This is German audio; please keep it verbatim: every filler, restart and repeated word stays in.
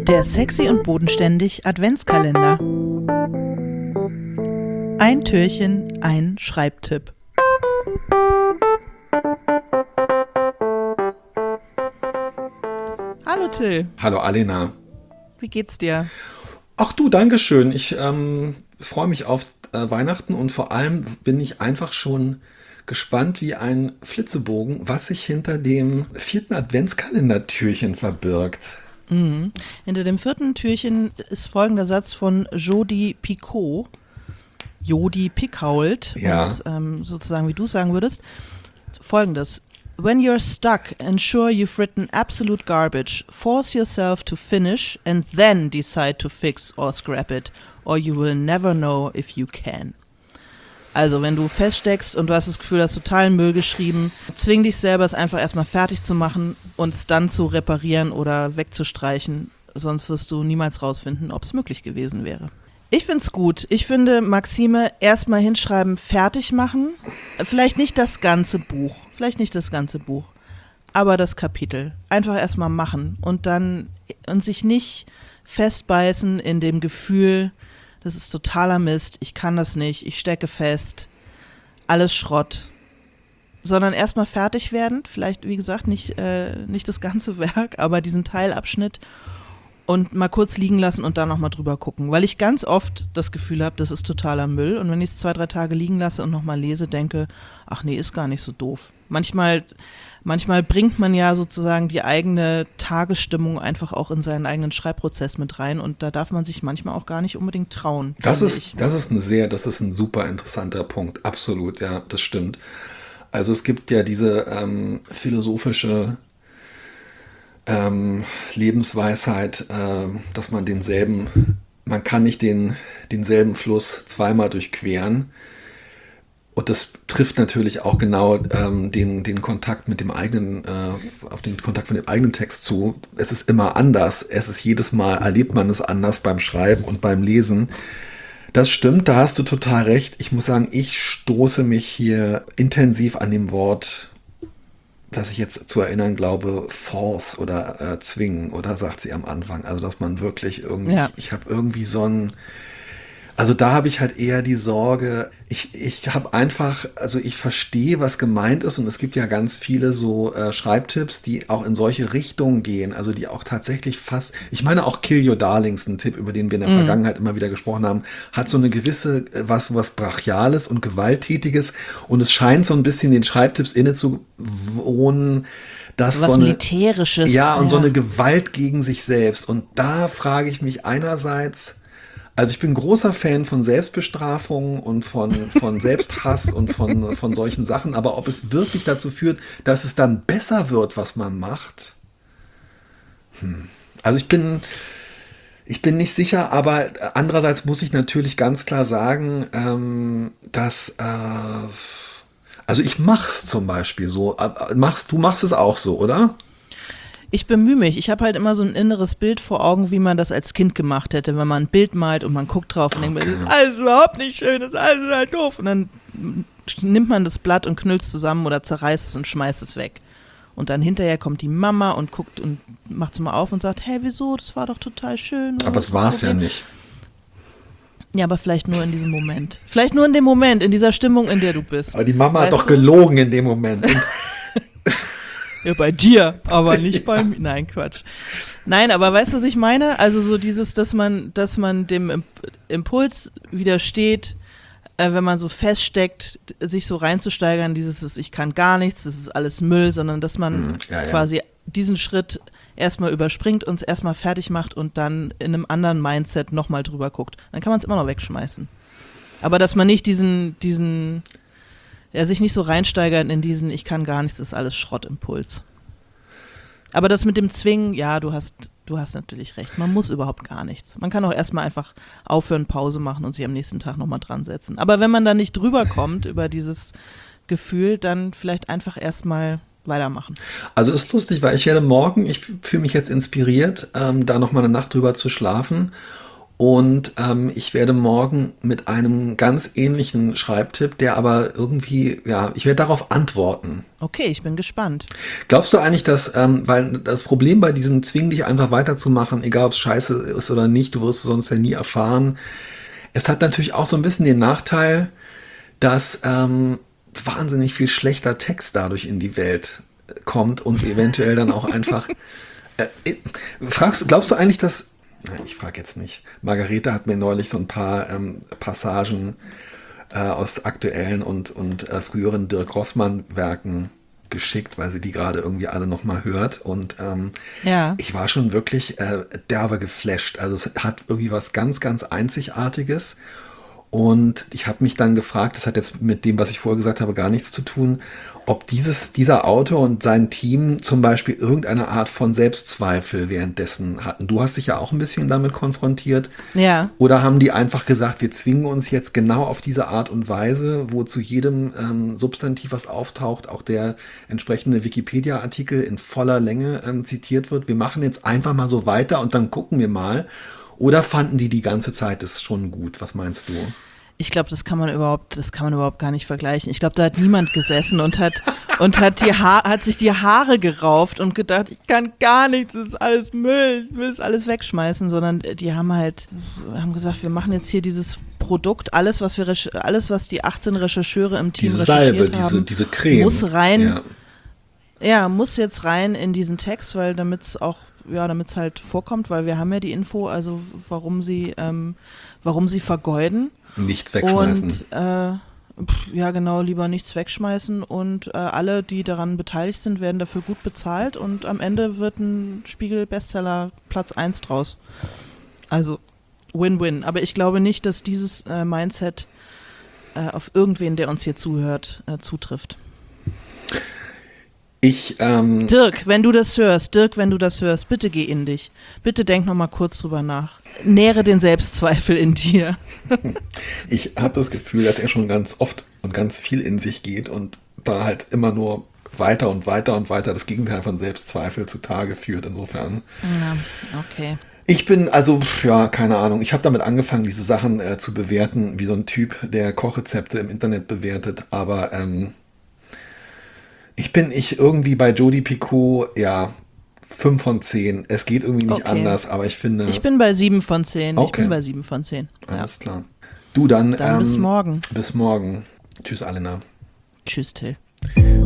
Der Sexy und Bodenständig Adventskalender. Ein Türchen, ein Schreibtipp. Hallo Till. Hallo Alena. Wie geht's dir? Ach du, dankeschön. Ich ähm, freue mich auf äh, Weihnachten und vor allem bin ich einfach schon gespannt wie ein Flitzebogen, was sich hinter dem vierten Adventskalendertürchen verbirgt. Mhm. Hinter dem vierten Türchen ist folgender Satz von Jodi Picoult. Jodi Picoult, Ja. und, ähm, sozusagen wie du sagen würdest. Folgendes. When you're stuck and sure you've written absolute garbage, force yourself to finish and then decide to fix or scrap it, or you will never know if you can. Also wenn du feststeckst und du hast das Gefühl, du hast totalen Müll geschrieben, zwing dich selber, es einfach erstmal fertig zu machen und es dann zu reparieren oder wegzustreichen, sonst wirst du niemals rausfinden, ob es möglich gewesen wäre. Ich finde es gut. Ich finde, Maxime, erstmal hinschreiben, fertig machen. Vielleicht nicht das ganze Buch, vielleicht nicht das ganze Buch, aber das Kapitel. Einfach erstmal machen und dann und sich nicht festbeißen in dem Gefühl, das ist totaler Mist, ich kann das nicht, ich stecke fest, alles Schrott. Sondern erstmal fertig werden, vielleicht, wie gesagt, nicht, äh, nicht das ganze Werk, aber diesen Teilabschnitt und mal kurz liegen lassen und dann nochmal drüber gucken. Weil ich ganz oft das Gefühl habe, das ist totaler Müll. Und wenn ich es zwei, drei Tage liegen lasse und nochmal lese, denke, ach nee, ist gar nicht so doof. Manchmal, manchmal bringt man ja sozusagen die eigene Tagesstimmung einfach auch in seinen eigenen Schreibprozess mit rein. Und da darf man sich manchmal auch gar nicht unbedingt trauen. Das ist, ich. das ist ein sehr, das ist ein super interessanter Punkt. Absolut, ja, das stimmt. Also es gibt ja diese ähm, philosophische Ähm, Lebensweisheit, äh, dass man denselben, man kann nicht den, denselben Fluss zweimal durchqueren. Und das trifft natürlich auch genau ähm, den, den Kontakt mit dem eigenen, äh, auf den Kontakt mit dem eigenen Text zu. Es ist immer anders. Es ist jedes Mal, erlebt man es anders beim Schreiben und beim Lesen. Das stimmt, da hast du total recht. Ich muss sagen, ich stoße mich hier intensiv an dem Wort, dass ich jetzt zu erinnern glaube, force oder äh, zwingen, oder sagt sie am Anfang. Also, dass man wirklich irgendwie, Ja. ich habe irgendwie so ein, also da habe ich halt eher die Sorge, ich, ich habe einfach, also ich verstehe, was gemeint ist und es gibt ja ganz viele so äh, Schreibtipps, die auch in solche Richtungen gehen, also die auch tatsächlich fast, ich meine auch Kill Your Darlings, ein Tipp, über den wir in der Mhm. Vergangenheit immer wieder gesprochen haben, hat so eine gewisse, äh, was, was Brachiales und Gewalttätiges und es scheint so ein bisschen den Schreibtipps inne zu wohnen, dass Was so eine, Militärisches. ja, und so eine Gewalt gegen sich selbst. Und da frage ich mich einerseits, also ich bin großer Fan von Selbstbestrafung und von, von Selbsthass und von, von solchen Sachen, aber ob es wirklich dazu führt, dass es dann besser wird, was man macht, hm. Also ich bin, ich bin nicht sicher, aber andererseits muss ich natürlich ganz klar sagen, ähm, dass, äh, also ich mach's zum Beispiel so, äh, machst, du machst es auch so, oder? Ich bemühe mich. Ich habe halt immer so ein inneres Bild vor Augen, wie man das als Kind gemacht hätte, wenn man ein Bild malt und man guckt drauf und denkt, Okay. das ist alles überhaupt nicht schön, das ist alles total doof. Und dann nimmt man das Blatt und knüllt es zusammen oder zerreißt es und schmeißt es weg. Und dann hinterher kommt die Mama und guckt und macht es mal auf und sagt, hey, wieso, das war doch total schön. Aber es war es ja nicht. Ja, aber vielleicht nur in diesem Moment. Vielleicht nur in dem Moment, in dieser Stimmung, in der du bist. Aber die Mama Weißt hat doch du? gelogen in dem Moment. Und Ja, bei dir, aber nicht bei mir. Nein, Quatsch. Nein, aber weißt du, was ich meine? Also so dieses, dass man, dass man dem Imp- Impuls widersteht, äh, wenn man so feststeckt, sich so reinzusteigern, dieses ist, ich kann gar nichts, das ist alles Müll, sondern dass man Mhm, ja, ja. quasi diesen Schritt erstmal überspringt, uns erstmal fertig macht und dann in einem anderen Mindset nochmal drüber guckt. Dann kann man es immer noch wegschmeißen. Aber dass man nicht diesen, diesen ja, sich nicht so reinsteigert in diesen, ich kann gar nichts, das ist alles Schrottimpuls. Aber das mit dem Zwingen, ja, du hast, du hast natürlich recht. Man muss überhaupt gar nichts. Man kann auch erstmal einfach aufhören, Pause machen und sich am nächsten Tag nochmal dran setzen. Aber wenn man da nicht drüber kommt, über dieses Gefühl, dann vielleicht einfach erstmal weitermachen. Also ist lustig, weil ich werde morgen, ich fühle mich jetzt inspiriert, ähm, da noch mal eine Nacht drüber zu schlafen Und ähm, ich werde morgen mit einem ganz ähnlichen Schreibtipp, der aber irgendwie, ja, ich werde darauf antworten. Okay, ich bin gespannt. Glaubst du eigentlich, dass, ähm, weil das Problem bei diesem Zwing dich einfach weiterzumachen, egal ob es scheiße ist oder nicht, du wirst es sonst ja nie erfahren. Es hat natürlich auch so ein bisschen den Nachteil, dass ähm, wahnsinnig viel schlechter Text dadurch in die Welt kommt und eventuell dann auch einfach. Äh, fragst, glaubst du eigentlich, dass. Nein, ich frage jetzt nicht. Margarete hat mir neulich so ein paar ähm, Passagen äh, aus aktuellen und, und äh, früheren Dirk Rossmann-Werken geschickt, weil sie die gerade irgendwie alle nochmal hört. Und ähm, ja. ich war schon wirklich äh, derbe geflasht. Also es hat irgendwie was ganz, ganz Einzigartiges. Und ich habe mich dann gefragt, das hat jetzt mit dem, was ich vorher gesagt habe, gar nichts zu tun, ob dieses, dieser Autor und sein Team zum Beispiel irgendeine Art von Selbstzweifel währenddessen hatten. Du hast dich ja auch ein bisschen damit konfrontiert. Ja. Oder haben die einfach gesagt, wir zwingen uns jetzt genau auf diese Art und Weise, wo zu jedem ähm, Substantiv, was auftaucht, auch der entsprechende Wikipedia-Artikel in voller Länge ähm, zitiert wird. Wir machen jetzt einfach mal so weiter und dann gucken wir mal. Oder fanden die die ganze Zeit das schon gut? Was meinst du? Ich glaube, das kann man überhaupt, das kann man überhaupt gar nicht vergleichen. Ich glaube, da hat niemand gesessen und hat und hat die ha- hat sich die Haare gerauft und gedacht, ich kann gar nichts, das ist alles Müll, ich will es alles wegschmeißen, sondern die haben halt haben gesagt, wir machen jetzt hier dieses Produkt, alles was wir recher- alles was die achtzehn Rechercheure im Team diese recherchiert Salbe, haben, diese diese Creme muss rein. Ja. Ja, muss jetzt rein in diesen Text, weil damit es auch, ja, damit es halt vorkommt, weil wir haben ja die Info, also warum sie, ähm, warum sie vergeuden. Nichts wegschmeißen. Und äh, pf, ja, genau, lieber nichts wegschmeißen und äh, alle, die daran beteiligt sind, werden dafür gut bezahlt und am Ende wird ein Spiegel-Bestseller Platz eins draus. Also Win-Win. Aber ich glaube nicht, dass dieses äh, Mindset äh, auf irgendwen, der uns hier zuhört, äh, zutrifft. Ich, ähm, Dirk, wenn du das hörst, Dirk, wenn du das hörst, bitte geh in dich. Bitte denk noch mal kurz drüber nach. Nähre den Selbstzweifel in dir. Ich habe das Gefühl, dass er schon ganz oft und ganz viel in sich geht und da halt immer nur weiter und weiter und weiter das Gegenteil von Selbstzweifel zutage führt. Insofern. Ja, okay. Ich bin, also, ja, keine Ahnung. Ich habe damit angefangen, diese Sachen äh, zu bewerten, wie so ein Typ, der Kochrezepte im Internet bewertet. Aber ähm, ich bin ich irgendwie bei Jodi Picoult, ja, fünf von zehn. Es geht irgendwie nicht Okay. anders, aber ich finde. Ich bin bei sieben von zehn. Ich Okay. bin bei sieben von zehn. Ja. Alles klar. Du dann. Dann ähm, bis morgen. Bis morgen. Tschüss, Alena. Tschüss, Till.